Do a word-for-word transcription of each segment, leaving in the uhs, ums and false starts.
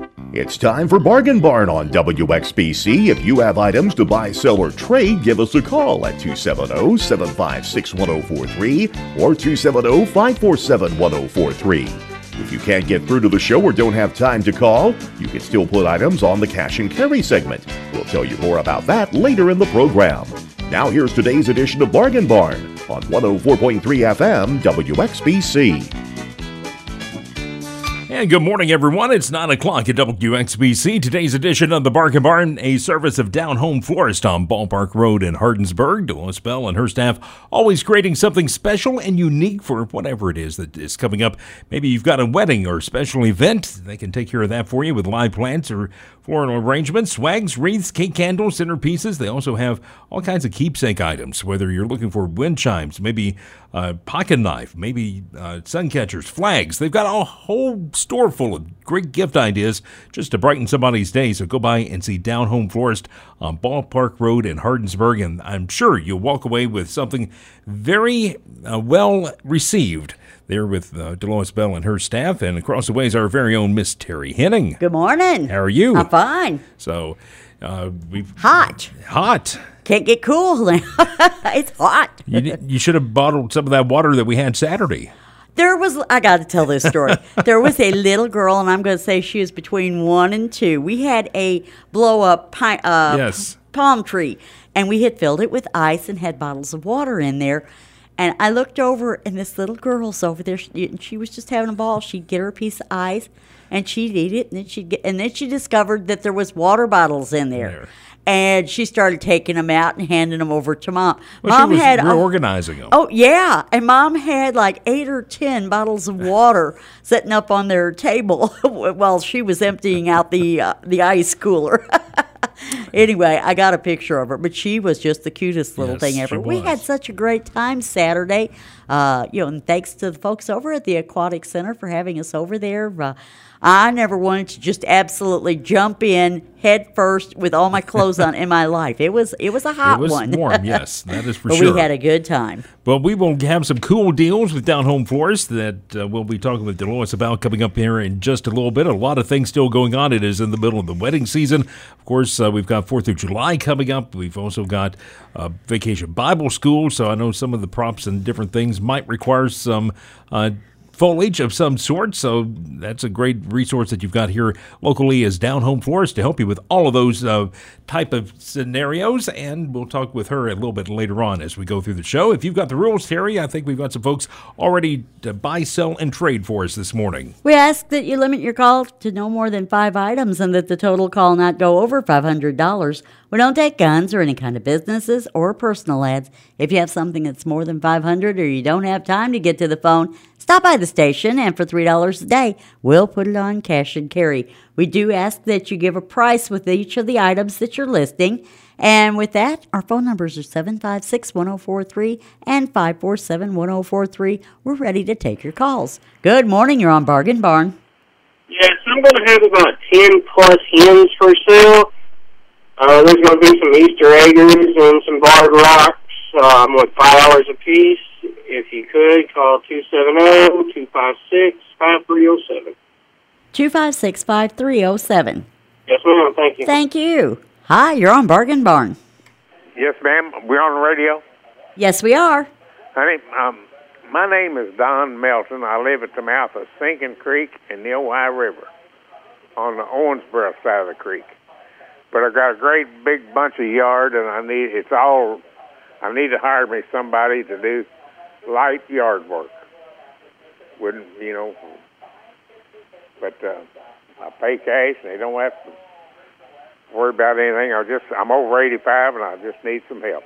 It's time for Bargain Barn on W X B C. If you have items to buy, sell, or trade, give us a call at two seven zero, seven five six, one zero four three or two seven zero, five four seven, one zero four three. If you can't get through to the show or don't have time to call, you can still put items on the cash and carry segment. We'll tell you more about that later in the program. Now here's today's edition of Bargain Barn on one oh four point three F M W X B C. And good morning, everyone. It's nine o'clock at W X B C. Today's edition of the Bargain Barn, a service of Down Home Florist on Ballpark Road in Hardinsburg. Delois Bell and her staff always creating something special and unique for whatever it is that is coming up. Maybe you've got a wedding or special event. They can take care of that for you with live plants or floral arrangements, swags, wreaths, cake candles, centerpieces. They also have all kinds of keepsake items, whether you're looking for wind chimes, maybe a pocket knife, maybe uh, sun catchers, flags. They've got a whole store full of great gift ideas just to brighten somebody's day. So go by and see Down Home Florist on Ballpark Road in Hardinsburg, and I'm sure you'll walk away with something very uh, well received. There with uh, Delois Bell and her staff, and across the way is our very own Miss Terry Henning. Good morning. How are you? I'm fine. So, uh, we've hot. Hot. Can't get cool. It's hot. you, you should have bottled some of that water that we had Saturday. There was, I got to tell this story. There was a little girl, and I'm going to say she was between one and two. We had a blow-up pi- uh, yes. palm tree, and we had filled it with ice and had bottles of water in there. And I looked over, and this little girl's over there. She, she was just having a ball. She'd get her a piece of ice, and she'd eat it, and then she'd get, and then she discovered that there was water bottles in there. there. And she started taking them out and handing them over to Mom. Well, Mom she was had reorganizing them. Oh yeah, and Mom had like eight or ten bottles of water sitting up on their table while she was emptying out the uh, the ice cooler. Anyway, I got a picture of her, but she was just the cutest little yes, thing ever. We had such a great time Saturday, uh, you know, and thanks to the folks over at the Aquatic Center for having us over there. Uh, I never wanted to just absolutely jump in head first with all my clothes on in my life. It was it was a hot one. It was one. warm, yes, that is for but sure. But we had a good time. Well, we will have some cool deals with Down Home Florist that uh, we'll be talking with Delois about coming up here in just a little bit. A lot of things still going on. It is in the middle of the wedding season. Of course, uh, we've got fourth of July coming up. We've also got uh, Vacation Bible School, so I know some of the props and different things might require some uh foliage of some sort, so that's a great resource that you've got here locally as Down Home Florist to help you with all of those uh, type of scenarios, and we'll talk with her a little bit later on as we go through the show. If you've got the rules, Terry, I think we've got some folks already to buy, sell, and trade for us this morning. We ask that you limit your call to no more than five items and that the total call not go over five hundred dollars. We don't take guns or any kind of businesses or personal ads. If you have something that's more than five hundred dollars or you don't have time to get to the phone, stop by the station, and for three dollars a day, we'll put it on cash and carry. We do ask that you give a price with each of the items that you're listing. And with that, our phone numbers are seven five six, one zero four three and five four seven, one zero four three. We're ready to take your calls. Good morning. You're on Bargain Barn. Yes, I'm going to have about ten plus hens for sale. Uh, there's going to be some Easter eggers and some barred rocks um, with five dollars a piece. If you could, call two seven zero, two five six, five three zero seven. two five six, five three zero seven. Yes, ma'am. Thank you. Thank you. Hi, you're on Bargain Barn. Yes, ma'am. We're on the radio. Yes, we are. Honey, um, my name is Don Melton. I live at the mouth of Sinking Creek and the Ojai River on the Owensboro side of the creek. But I've got a great big bunch of yard, and I need it's all. I need to hire me somebody to do light yard work. Wouldn't you know? But uh, I pay cash, and they don't have to worry about anything. I just I'm over eighty-five, and I just need some help.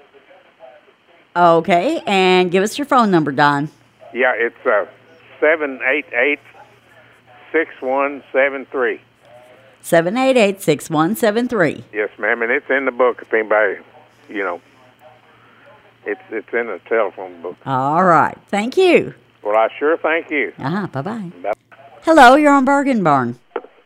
Okay, and give us your phone number, Don. Yeah, it's uh seven eight eight six one seven three. Seven eight eight six one seven three. Yes, ma'am, and it's in the book if anybody, you know, it's it's in the telephone book. All right, thank you. Well, I sure thank you. Uh-huh, bye-bye. Bye. Hello, you're on Bargain Barn.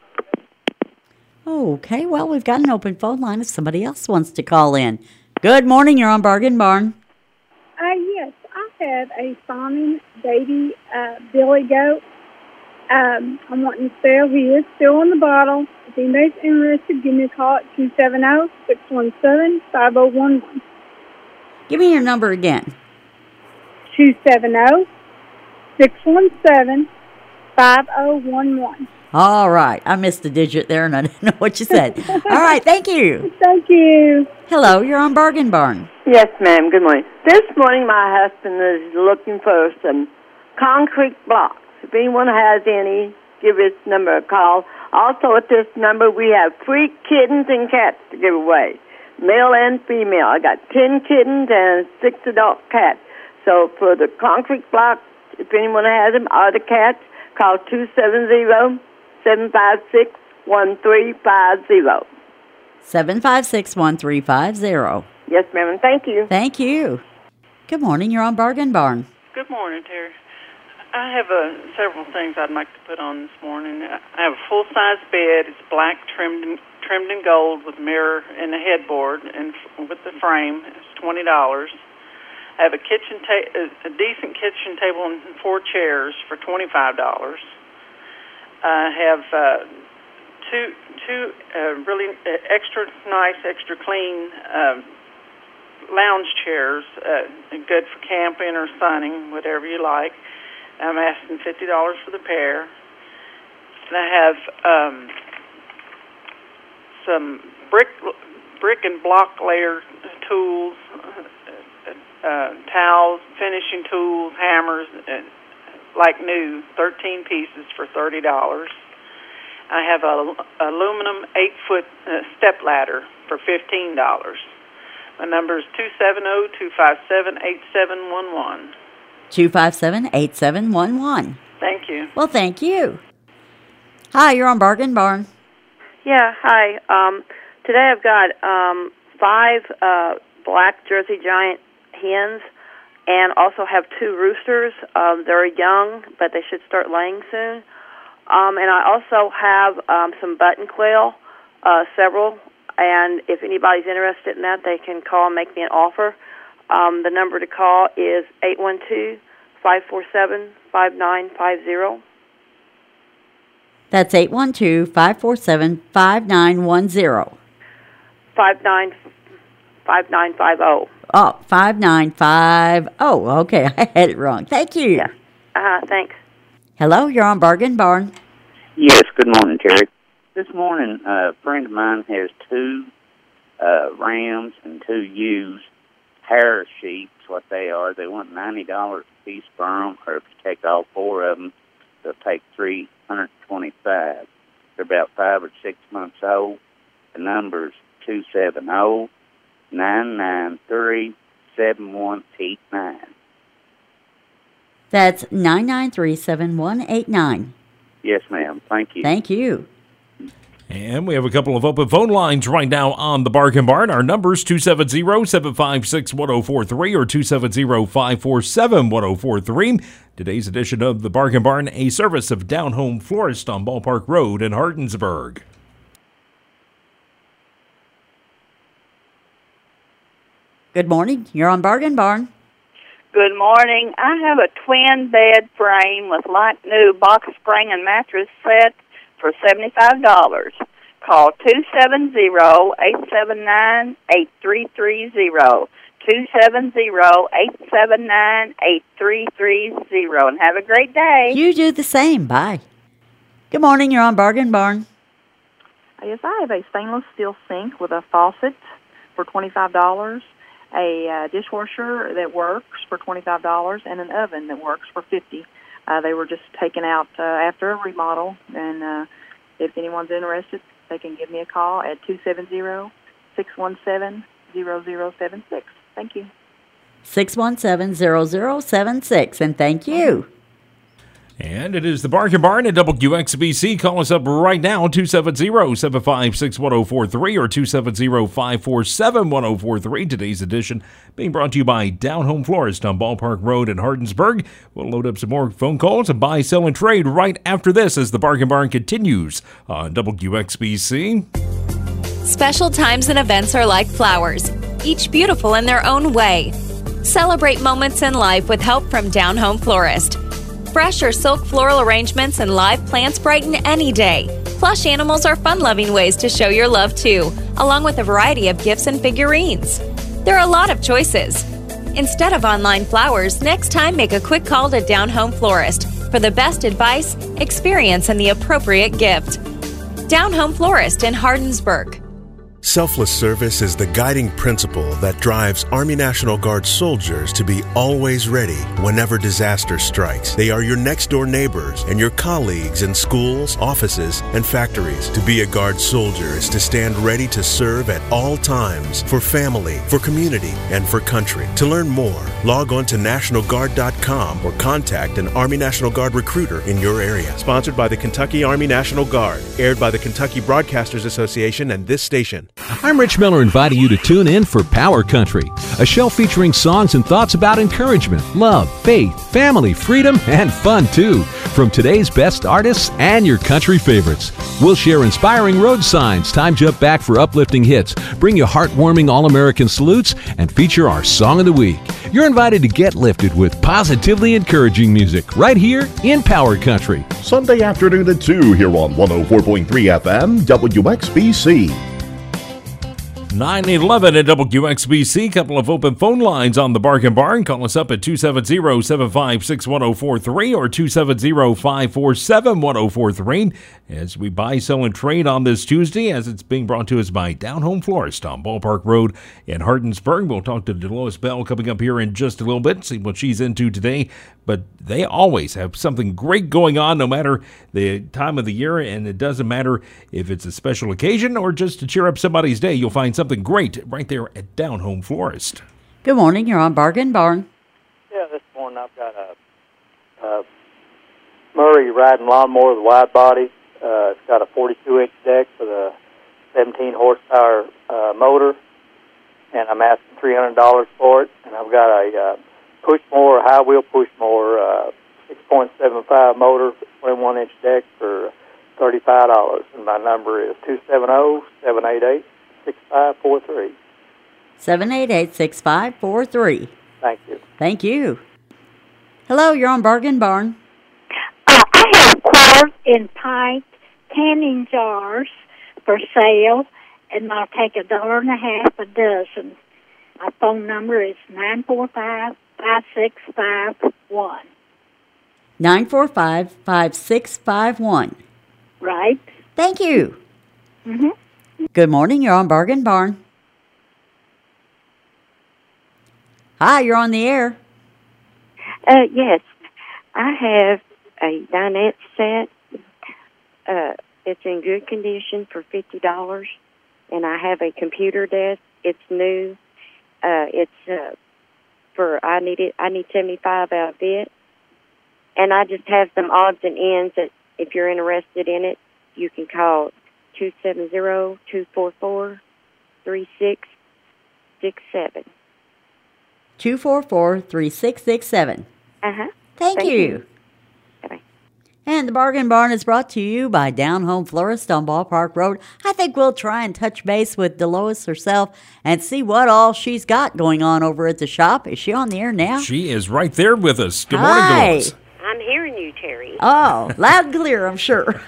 Okay, well, we've got an open phone line if somebody else wants to call in. Good morning, you're on Bargain Barn. Uh, yes, I have a fawning baby uh, billy goat. Um, I'm wanting to sell. He is still in the bottle. anybody's interested, give me a call at two seven zero, six one seven, five zero one one. Give me your number again. two seven zero, six one seven, five zero one one. All right. I missed a digit there, and I didn't know what you said. All right. Thank you. Thank you. Hello. You're on Bargain Barn. Yes, ma'am. Good morning. This morning, my husband is looking for some concrete blocks. If anyone has any, give this number a call. Also, at this number, we have free kittens and cats to give away, male and female. I got ten kittens and six adult cats. So for the concrete blocks, if anyone has them, or the cats, call two seven zero, seven five six, one three five zero. seven five six, one three five zero. Yes, ma'am. Thank you. Thank you. Good morning. You're on Bargain Barn. Good morning, Terry. I have uh, several things I'd like to put on this morning. I have a full-size bed. It's black, trimmed in, trimmed in gold with mirror and a headboard, and f- with the frame. It's twenty dollars. I have a kitchen ta- a decent kitchen table and four chairs for twenty-five dollars. I have uh, two two uh, really uh, extra nice, extra clean uh, lounge chairs, uh, good for camping or sunning, whatever you like. I'm asking fifty dollars for the pair. And I have um, some brick brick and block layer tools, uh, towels, finishing tools, hammers, uh, like new, thirteen pieces for thirty dollars. I have a aluminum eight-foot uh, step ladder for fifteen dollars. My number is two seven zero, two five seven, eight seven one one. two five seven, eight seven one one. Thank you. Well, thank you. Hi, you're on Bargain Barn. Yeah, hi. Um, today I've got um, five uh, black Jersey Giant hens and also have two roosters. Um, they're young, but they should start laying soon. Um, and I also have um, some button quail, uh, several. And if anybody's interested in that, they can call and make me an offer. Um, the number to call is eight one two, five four seven, five nine five zero. That's eight one two, five four seven, five nine one zero. five nine five zero. Oh, five nine five oh. Okay, I had it wrong. Thank you. Yeah. Uh-huh, thanks. Hello, you're on Bargain Barn. Yes, good morning, Terry. This morning, uh, a friend of mine has two uh, rams and two ewes, hair sheep, what they are. They want ninety dollars a piece for them, or if you take all four of them, they'll take three hundred twenty-five dollars. They're about five or six months old. The number's two seven zero, nine nine three, seven one eight nine. That's nine nine three, seven one eight nine. Yes, ma'am. Thank you. Thank you. And we have a couple of open phone lines right now on the Bargain Barn. Our number's two seven zero, seven five six, one zero four three or two seven zero, five four seven, one zero four three. Today's edition of the Bargain Barn, a service of Down Home Florist on Ballpark Road in Hardinsburg. Good morning. You're on Bargain Barn. Good morning. I have a twin bed frame with like new box spring and mattress set for seventy-five dollars. Call two seven zero, eight seven nine, eight three three zero. two seven zero, eight seven nine, eight three three zero. And have a great day. You do the same. Bye. Good morning. You're on Bargain Barn. Yes, I have a stainless steel sink with a faucet for twenty-five dollars, a uh, dishwasher that works for twenty-five dollars, and an oven that works for fifty dollars. Uh, they were just taken out uh, after a remodel, and uh, if anyone's interested, they can give me a call at two seven zero, six one seven, zero zero seven six. Thank you. six one seven, zero zero seven six, and thank you. And it is the Bargain Barn at W X B C. Call us up right now, two seven zero, seven five six, one zero four three or two seven zero, five four seven, one zero four three. Today's edition being brought to you by Down Home Florist on Ballpark Road in Hardinsburg. We'll load up some more phone calls and buy, sell, and trade right after this as the Bargain Barn continues on W X B C. Special times and events are like flowers, each beautiful in their own way. Celebrate moments in life with help from Down Home Florist. Fresh or silk floral arrangements and live plants brighten any day. Plush animals are fun-loving ways to show your love, too, along with a variety of gifts and figurines. There are a lot of choices. Instead of online flowers, next time make a quick call to Down Home Florist for the best advice, experience, and the appropriate gift. Down Home Florist in Hardensburg. Selfless service is the guiding principle that drives Army National Guard soldiers to be always ready whenever disaster strikes. They are your next-door neighbors and your colleagues in schools, offices, and factories. To be a Guard soldier is to stand ready to serve at all times for family, for community, and for country. To learn more, log on to National Guard dot com or contact an Army National Guard recruiter in your area. Sponsored by the Kentucky Army National Guard. Aired by the Kentucky Broadcasters Association and this station. I'm Rich Miller, inviting you to tune in for Power Country, a show featuring songs and thoughts about encouragement, love, faith, family, freedom, and fun too, from today's best artists and your country favorites. We'll share inspiring road signs, time jump back for uplifting hits, bring you heartwarming All-American salutes, and feature our Song of the Week. You're invited to get lifted with positively encouraging music right here in Power Country. Sunday afternoon at two here on one oh four point three F M W X B C. nine eleven at W X B C. Couple of open phone lines on the Bargain Barn. Call us up at two seven zero, seven five six, one oh four three or two seven zero, five four seven, one oh four three as we buy, sell, and trade on this Tuesday, as it's being brought to us by Down Home Florist on Ballpark Road in Hardensburg. We'll talk to Delois Bell coming up here in just a little bit, see what she's into today. But they always have something great going on, no matter the time of the year, and it doesn't matter if it's a special occasion or just to cheer up somebody's day. You'll find something great right there at Down Home Florist. Good morning. You're on Bargain Barn. Yeah, this morning I've got a, a Murray riding lawnmower with a wide body. Uh, it's got a forty-two inch deck with a seventeen horsepower uh, motor, and I'm asking three hundred dollars for it. And I've got a uh, push mower, high wheel push mower, uh, six point seven five motor, twenty-one inch deck for thirty-five dollars. And my number is two seven zero, seven eight eight, six five four three. seven eight eight, six five four three. Thank you. Thank you. Hello, you're on Bargain Barn. Uh, I have quart and pint canning jars for sale, and I'll take a dollar and a half a dozen. My phone number is nine four five, five six five one. nine four five, five six five one. Right. Thank you. Mm-hmm. Good morning. You're on Bargain Barn. Hi, you're on the air. Uh, yes. I have a dinette set. Uh, it's in good condition for fifty dollars. And I have a computer desk. It's new. Uh, it's uh, for, I need it, I need seventy-five out of it. And I just have some odds and ends that if you're interested in it, you can call two seven zero, two four four, three six six seven. two four four, three six six seven. Uh-huh. Thank, Thank you. you. Bye-bye. And the Bargain Barn is brought to you by Down Home Florist on Ballpark Road. I think we'll try and touch base with Delois herself and see what all she's got going on over at the shop. Is she on the air now? She is right there with us. Good Hi. morning, Delois. I'm hearing you, Terry. Oh, loud and clear, I'm sure.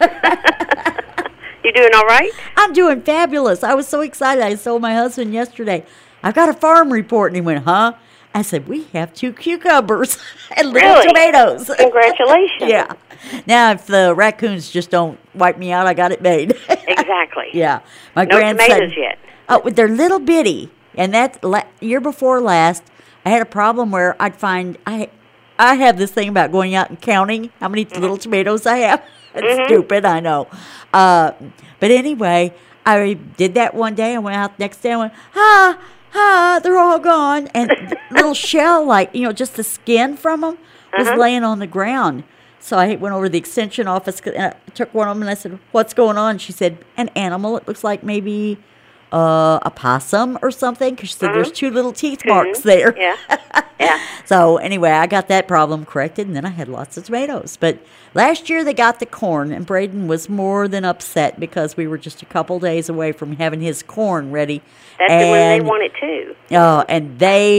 You doing all right? I'm doing fabulous. I was so excited. I told my husband yesterday, I've got a farm report. And he went, huh? I said, we have two cucumbers and little Really? tomatoes. Congratulations. Yeah. Now, if the raccoons just don't wipe me out, I got it made. Exactly. Yeah. My No grandson. tomatoes yet. Oh, they're little bitty. And that la- year before last, I had a problem where I'd find, I I have this thing about going out and counting how many Mm-hmm. little tomatoes I have. It's Mhm. stupid, I know. Uh, but anyway, I did that one day. I went out the next day and went, ah, ah, they're all gone. And the little shell, like, you know, just the skin from them was Uh-huh. laying on the ground. So I went over to the extension office and I took one of them and I said, what's going on? She said, an animal. It looks like maybe uh, a possum or something. Because she said, Mhm. there's two little teeth Mhm. marks there. Yeah. Yeah. So anyway, I got that problem corrected, and then I had lots of tomatoes. But last year they got the corn, and Braden was more than upset because we were just a couple days away from having his corn ready. That's the one they And- wanted too. Oh, and they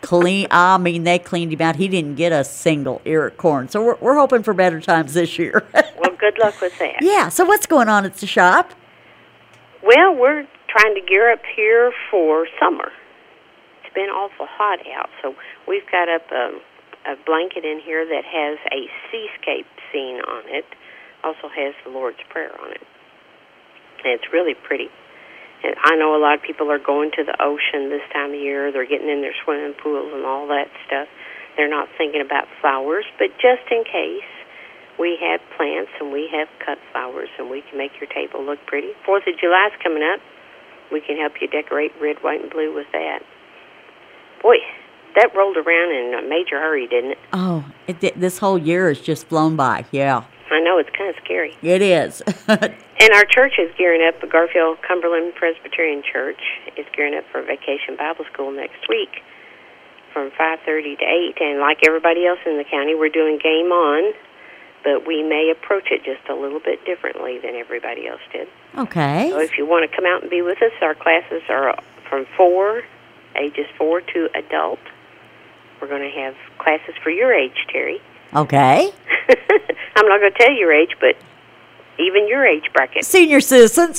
clean. I mean, they cleaned him out. He didn't get a single ear of corn. So we're, we're hoping for better times this year. Well, good luck with that. Yeah. So what's going on at the shop? Well, we're trying to gear up here for summer. It's been awful hot out, so we've got up a, a blanket in here that has a seascape scene on it. Also has the Lord's Prayer on it. And it's really pretty. And I know a lot of people are going to the ocean this time of year. They're getting in their swimming pools and all that stuff. They're not thinking about flowers, but just in case, we have plants and we have cut flowers, and we can make your table look pretty. Fourth of July's coming up. We can help you decorate red, white, and blue with that. Boy, that rolled around in a major hurry, didn't it? Oh, it, did- this whole year has just flown by. Yeah, I know, it's kind of scary. it is. And our church is gearing up. The Garfield Cumberland Presbyterian Church is gearing up for Vacation Bible School next week from five thirty to eight. And like everybody else in the county, we're doing Game On, but we may approach it just a little bit differently than everybody else did. Okay. So if you want to come out and be with us, our classes are from four, ages four to adult. We're going to have classes for your age, Terry. Okay. I'm not going to tell you your age, but even your age bracket. Senior citizens.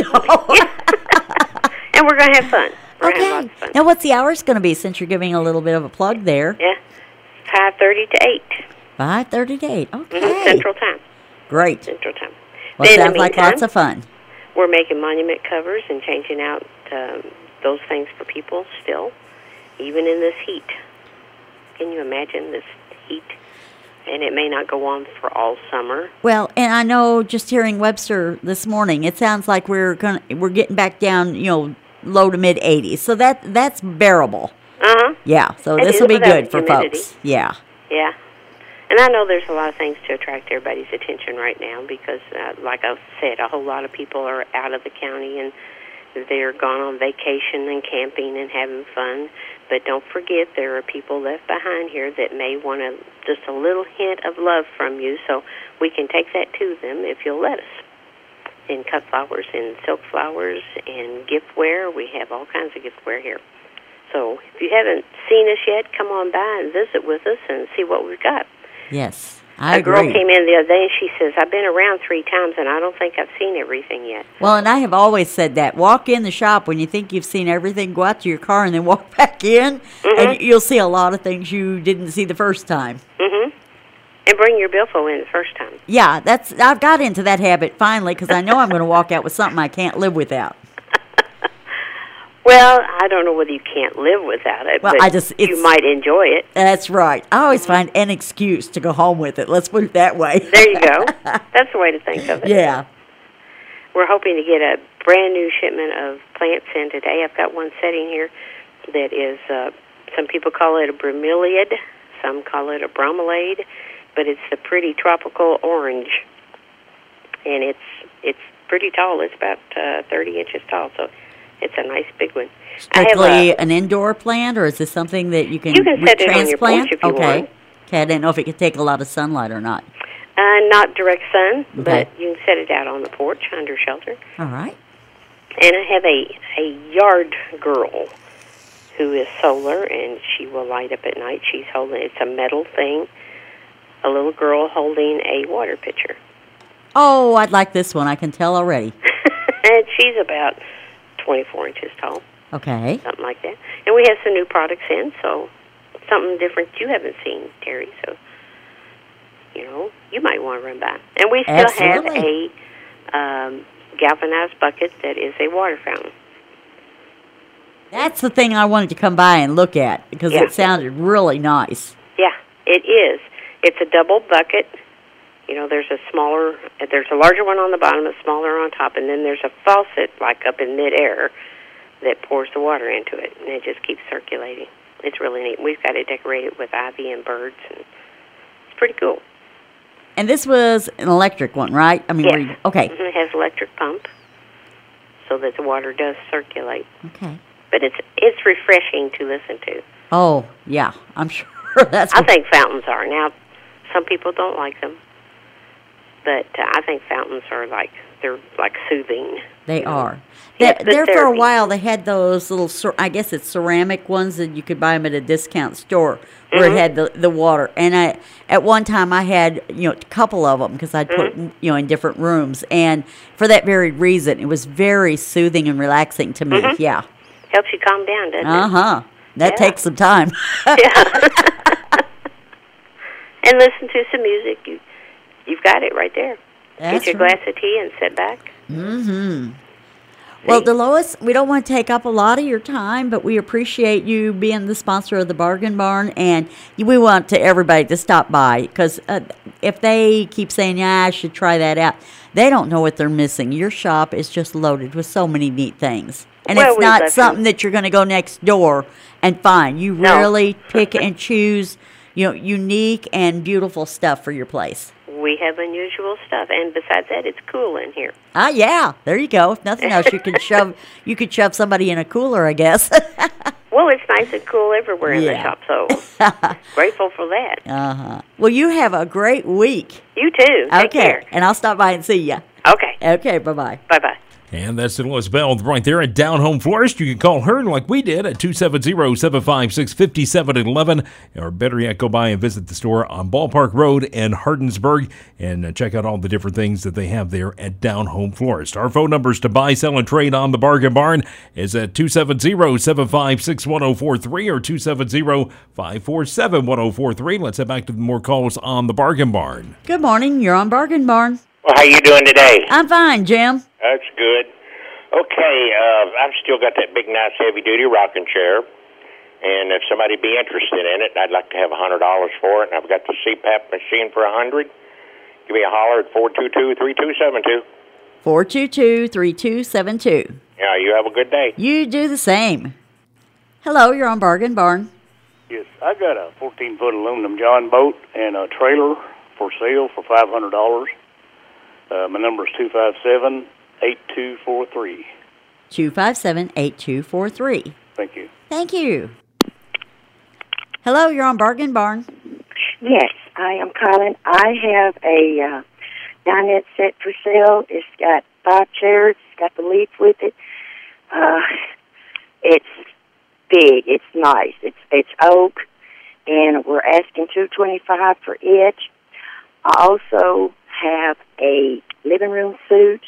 And we're going to have fun. We're going to have lots Okay. of fun. Now, what's the hours going to be, since you're giving a little bit of a plug there? Yeah, five thirty to eight. five thirty to eight. Okay. Mm-hmm. Central Time. Great. Central Time. Well, Then in sounds the like meantime, lots of fun. We're making monument covers and changing out um, those things for people still, even in this heat. Can you imagine this heat? And it may not go on for all summer. Well, and I know, just hearing Webster this morning, it sounds like we're going we're getting back down, you know, low to mid eighties. So that that's bearable. Uh-huh. Yeah. So It this is will be without good for humidity. folks. Yeah. Yeah. And I know there's a lot of things to attract everybody's attention right now because, uh, like I said, a whole lot of people are out of the county and they're gone on vacation and camping and having fun. But don't forget, there are people left behind here that may want a, just a little hint of love from you, so we can take that to them if you'll let us. In cut flowers and silk flowers and giftware, we have all kinds of giftware here. So if you haven't seen us yet, come on by and visit with us and see what we've got. Yes. I a girl agree. came in the other day and she says, I've been around three times and I don't think I've seen everything yet. Well, and I have always said that. Walk in the shop when you think you've seen everything, go out to your car and then walk back in, Mhm. and you'll see a lot of things you didn't see the first time. Mm-hmm. And bring your billfold in the first time. Yeah, that's I've got into that habit finally, because I know I'm going to walk out with something I can't live without. Well, I don't know whether you can't live without it, Well, but I just- you it's- might enjoy it. That's right. I always find an excuse to go home with it. Let's put it that way. There you go. That's the way to think of it. Yeah. We're hoping to get a brand new shipment of plants in today. I've got one sitting here that is, uh, some people call it a bromeliad, some call it a bromelade, but it's the pretty tropical orange. And it's it's pretty tall. It's about uh, thirty inches tall, so it's a nice big one. I have Strictly a, an indoor plant, or is this something that you can, You can set it on your transplant? porch if you okay. want. Okay, I didn't know if it could take a lot of sunlight or not. uh, not direct sun, Okay. but you can set it out on the porch under shelter. All right. And I have a, a yard girl who is solar, and she will light up at night. She's holding, it's a metal thing, a little girl holding a water pitcher. Oh, I'd like this one. I can tell already. And she's about twenty-four inches tall, Okay. something like that. And we have some new products in, so something different you haven't seen, Terry. So, you know, you might want to run by. And we still Absolutely. have a um, galvanized bucket that is a water fountain. That's the thing I wanted to come by and look at, because Yeah. it sounded really nice. Yeah, it is. It's a double bucket. You know, there's a smaller, there's a larger one on the bottom, a smaller on top, and then there's a faucet, like up in midair, that pours the water into it, and it just keeps circulating. It's really neat. We've got it decorated with ivy and birds, and it's pretty cool. And this was an electric one, right? I mean, Yes. were you, okay. Mhm, It has electric pump, so that the water does circulate. Okay. But it's it's refreshing to listen to. Oh, yeah. I'm sure that's I what, think fountains are. Now, some people don't like them, but uh, I think fountains are like they're like soothing. They are. Yeah, They, the there for a therapy. while, they had those little, cer- I guess it's ceramic ones that you could buy them at a discount store where Mhm. it had the, the water. And I, at one time, I had, you know, a couple of them because I'd put, Mhm. you know, in different rooms. And for that very reason, it was very soothing and relaxing to me. Mhm. Yeah. Helps you calm down, doesn't Uh huh. That Yeah. takes some time. it? And listen to some music. You, you've got it right there. That's Get your right. glass of tea and sit back. Mm-hmm. Well, Delois, we don't want to take up a lot of your time, but we appreciate you being the sponsor of the Bargain Barn, and we want to everybody to stop by because uh, if they keep saying, "Yeah, I should try that out," they don't know what they're missing. Your shop is just loaded with so many neat things, and Well, it's we not love something that you're going to go next door and find. You No. really pick and choose, you know, unique and beautiful stuff for your place. We have unusual stuff, and besides that, it's cool in here. Ah, yeah. There you go. If nothing else, you could shove you could shove somebody in a cooler, I guess. Well, it's nice and cool everywhere in the Yeah. shop, so grateful for that. Uh huh. Well, you have a great week. You too. Take Okay, care. and I'll stop by and see you. Okay. Okay. Bye bye. Bye bye. And that's Delois Bell right there at Down Home Florist. You can call her like we did at two seven zero, seven five six, five seven one one. Or better yet, go by and visit the store on Ballpark Road in Hardensburg and uh, check out all the different things that they have there at Down Home Florist. Our phone numbers to buy, sell, and trade on the Bargain Barn is at two seven zero, seven five six, one zero four three or two seven zero, five four seven, one zero four three. Let's head back to more calls on the Bargain Barn. Good morning. You're on Bargain Barn. Well, how you doing today? I'm fine, Jim. That's good. Okay, uh, I've still got that big, nice, heavy-duty rocking chair, and if somebody be interested in it, I'd like to have one hundred dollars for it, and I've got the C PAP machine for one hundred dollars. Give me a holler at four two two, three two seven two. four two two, three two seven two. Yeah, you have a good day. You do the same. Hello, you're on Bargain Barn. Yes, I got a fourteen-foot aluminum John boat and a trailer for sale for five hundred dollars. Uh, my number is two five seven, eight two four three. two five seven, eight two four three. Thank you. Thank you. Hello, you're on Bargain Barn. Yes, I am calling. I have a uh, dinette set for sale. It's got five chairs. It's got the leaf with it. Uh, it's big. It's nice. It's it's oak, and we're asking two twenty five for each. I also have a living room suite,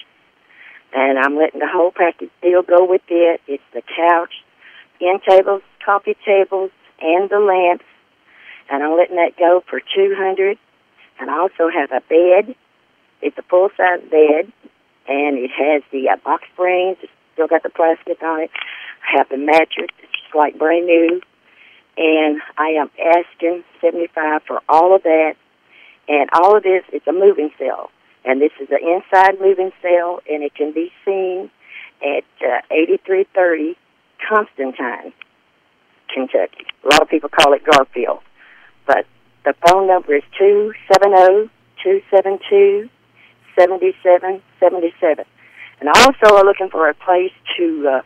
and I'm letting the whole package deal go with it. It's the couch, end tables, coffee tables, and the lamps, and I'm letting that go for two hundred. And I also have a bed. It's a full size bed, and it has the uh, box springs. It's still got the plastic on it. I have the mattress. It's just like brand new, and I am asking seventy-five for all of that. And all of this, it's a moving cell. And this is an inside moving cell, and it can be seen at uh, eighty-three thirty Constantine, Kentucky. A lot of people call it Garfield. But the phone number is two seven zero, two seven two, seven seven seven seven. And I also are looking for a place to uh,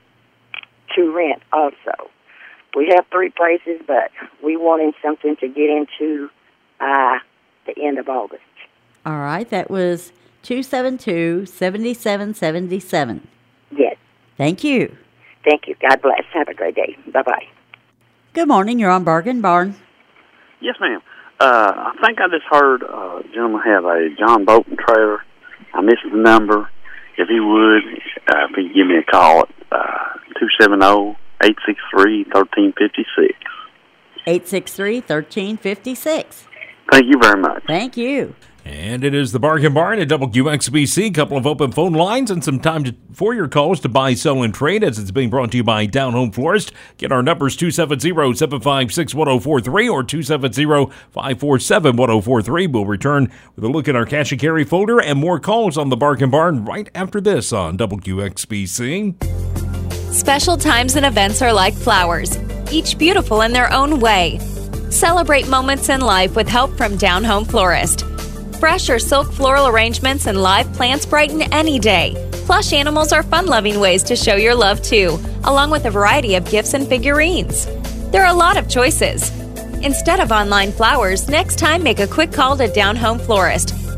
to rent also. We have three places, but we wanted something to get into by the end of August. All right, that was two seven two, seven seven seven seven. Yes. Thank you. Thank you. God bless. Have a great day. Bye-bye. Good morning, you're on Bargain Barn. Yes, ma'am. Uh, I think I just heard uh, a gentleman have a John Bolton trailer. I missed the number. If he would, uh, if he could give me a call at uh, two seven zero, eight six three, one three five six. eight six three, one three five six. Thank you very much. Thank you. And it is the Bargain Barn at W X B C. A couple of open phone lines and some time to, for your calls to buy, sell, and trade as it's being brought to you by Down Home Florist. Get our numbers two seven zero, seven five six, one zero four three or two seven zero, five four seven, one zero four three. We'll return with a look at our cash and carry folder and more calls on the Bargain Barn right after this on W X B C. Special times and events are like flowers, each beautiful in their own way. Celebrate moments in life with help from Down Home Florist. Fresh or silk floral arrangements and live plants brighten any day. Plush animals are fun-loving ways to show your love too, along with a variety of gifts and figurines. There are a lot of choices. Instead of online flowers, next time make a quick call to Down Home Florist.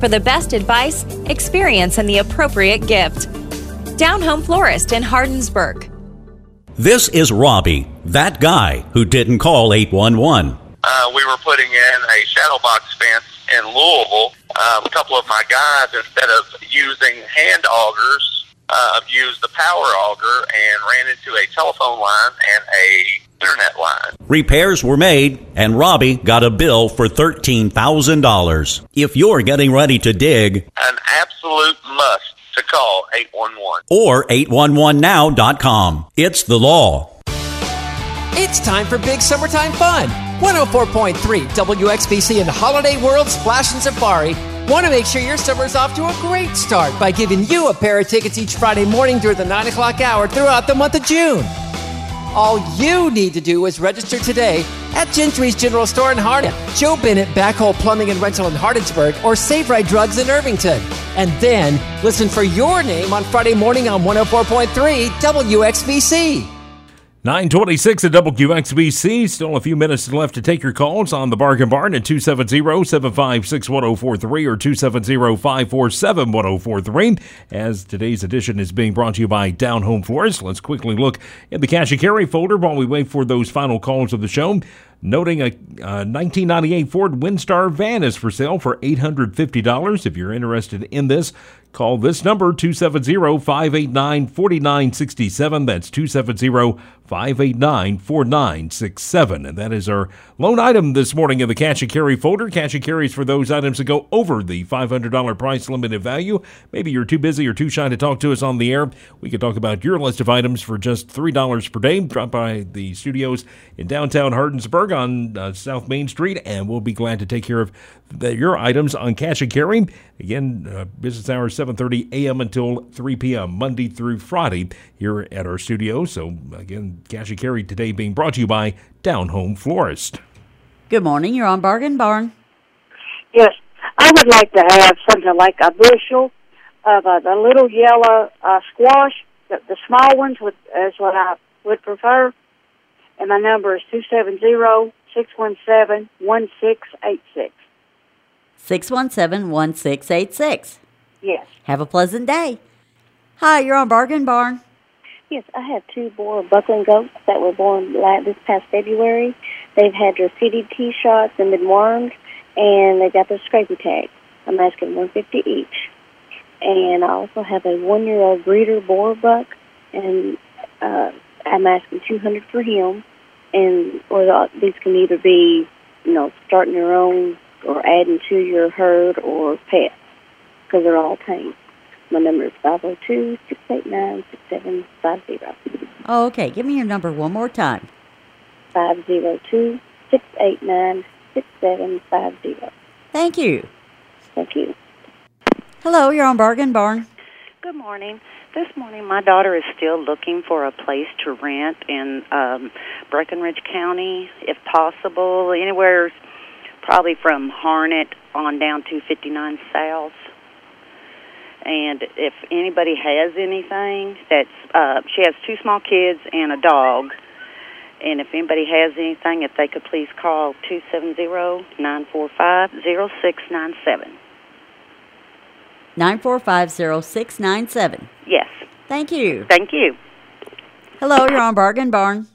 for the best advice, experience, and the appropriate gift. Down Home Florist in Hardinsburg. This is Robbie, that guy who didn't call eight one one. Uh, we were putting in a shadow box fence in Louisville. Um, a couple of my guys, instead of using hand augers, uh, used the power auger and ran into a telephone line and a internet line. Repairs were made, and Robbie got a bill for thirteen thousand dollars. If you're getting ready to dig, An absolute must to call eight one one. or eight one one now dot com. It's the law. It's time for big summertime fun. one oh four point three W X B C and Holiday World Splash and Safari want to make sure your summer's off to a great start by giving you a pair of tickets each Friday morning during the nine o'clock hour throughout the month of June. All you need to do is register today at Gentry's General Store in Hardin, Joe Bennett Backhoe Plumbing and Rental in Hardinsburg, or Save Right Drugs in Irvington. And then listen for your name on Friday morning on one oh four point three W X B C. nine twenty-six at W X B C. Still a few minutes left to take your calls on the Bargain Barn at two seven zero, seven five six, one oh four three or two seven zero, five four seven, one oh four three. As today's edition is being brought to you by Down Home Florist, let's quickly look in the cash and carry folder while we wait for those final calls of the show. Noting a uh, nineteen ninety-eight Ford Windstar van is for sale for eight hundred fifty dollars. If you're interested in this, call this number, two seven zero, five eight nine, four nine six seven. That's two seven zero, five eight nine, four nine six seven. And that is our lone item this morning in the cash and carry folder. Cash and carries for those items that go over the five hundred dollars price limited value. Maybe you're too busy or too shy to talk to us on the air. We can talk about your list of items for just three dollars per day. Drop by the studios in downtown Hardinsburg on uh, South Main Street, and we'll be glad to take care of the, your items on cash and carry. Again, uh, business hours seven thirty a.m. until three p.m. Monday through Friday here at our studio. So again, cash and carry today being brought to you by Down Home Florist. Good morning. You're on Bargain Barn. Yes, I would like to have something like a bushel of uh, the little yellow uh, squash. The, the small ones would, is what I would prefer. And my number is two seven zero, six one seven, one six eight six. six one seven, one six eight six. Yes. Have a pleasant day. Hi, you're on Bargain Barn. Yes, I have two Boer buckling goats that were born la- this past February. They've had their fitted T-shots and been wormed, and they got their scrapie tag. I'm asking one hundred fifty dollars each. And I also have a one-year-old breeder Boer buck, and uh, I'm asking two hundred dollars for him. And or the, these can either be, you know, starting your own or adding to your herd or pet, because they're all tame. My number is five oh two, six eight nine, six seven five zero. Oh, okay. Give me your number one more time. five oh two, six eight nine, six seven five zero. Thank you. Thank you. Hello, you're on Bargain Barn. Good morning. This morning, my daughter is still looking for a place to rent in um, Breckenridge County, if possible, anywhere probably from Harnett on down to fifty-nine South. And if anybody has anything, that's uh, she has two small kids and a dog. And if anybody has anything, if they could please call two seven zero, nine four five, zero six nine seven. nine four five, zero six nine seven. Yes. Thank you. Thank you. Hello, you're on Bargain Barn.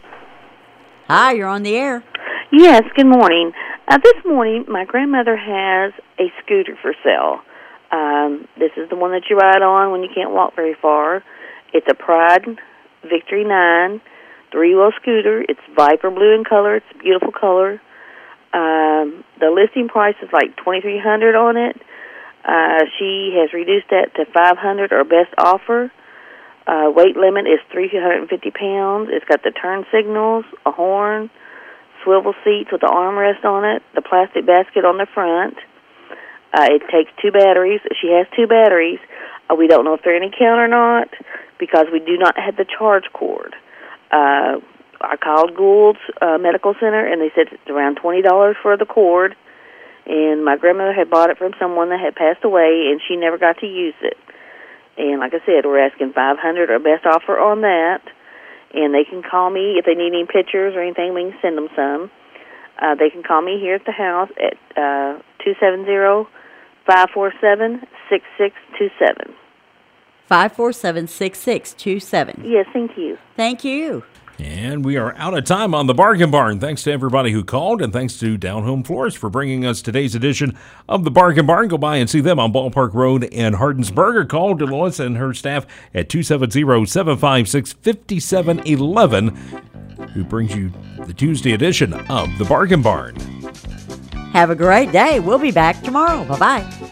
Hi, you're on the air. Yes, good morning. Uh, this morning, my grandmother has a scooter for sale. Um, this is the one that you ride on when you can't walk very far. It's a Pride Victory nine three-wheel scooter. It's Viper blue in color. It's a beautiful color. Um, the listing price is like twenty-three hundred dollars on it. Uh, she has reduced that to five hundred dollars or best offer. Uh, weight limit is three hundred fifty pounds. It's got the turn signals, a horn, swivel seats with the armrest on it, the plastic basket on the front. Uh, it takes two batteries. She has two batteries. Uh, we don't know if they're in account or not because we do not have the charge cord. Uh, I called Gould's uh, Medical Center, and they said it's around twenty dollars for the cord. And my grandmother had bought it from someone that had passed away, and she never got to use it. And like I said, we're asking five hundred dollars or best offer on that. And they can call me if they need any pictures or anything. We can send them some. Uh, they can call me here at the house at uh, two seven zero, five four seven, six six two seven. five four seven, six six two seven. Yes, thank you. Thank you. And we are out of time on the Bargain Barn. Thanks to everybody who called, and thanks to Down Home Floors for bringing us today's edition of the Bargain Barn. Go by and see them on Ballpark Road in Hardensburg, or call Dolores and her staff at two seven zero, seven five six, five seven one one, who brings you the Tuesday edition of the Bargain Barn. Have a great day. We'll be back tomorrow. Bye-bye.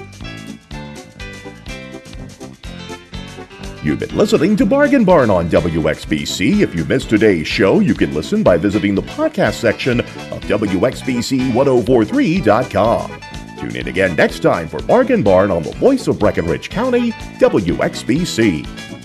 You've been listening to Bargain Barn on W X B C. If you missed today's show, you can listen by visiting the podcast section of W X B C ten forty-three dot com. Tune in again next time for Bargain Barn on the voice of Breckenridge County, W X B C.